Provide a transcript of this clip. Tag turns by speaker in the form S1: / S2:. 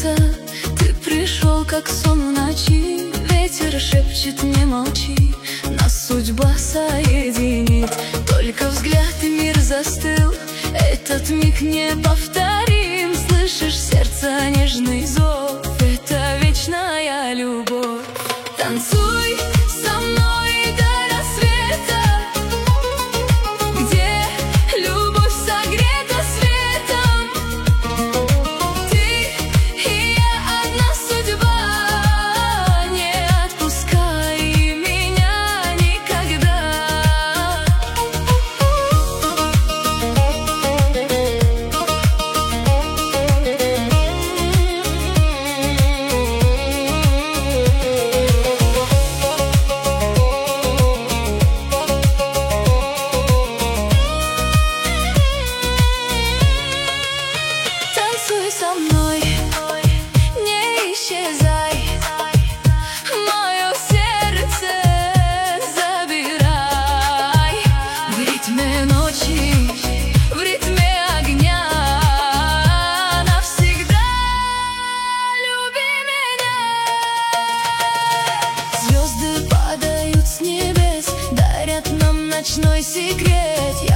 S1: сердца. Ты пришел, как сон в ночи. Ветер шепчет, не молчи. Нас судьба соединит. Только взгляд и мир застыл. Этот миг неповторим. Слышишь сердце нежный зов. Это вечная любовь. Танцуй со мной до рассвета, где любовь согрета светом. Ты и я одна судьба. Не отпускай меня никогда. Танцуй со мной, не исчезай. Мое сердце забирай. В ритме ночи, в ритме огня. Навсегда люби меня. Звезды падают с небес, дарят нам ночной секрет.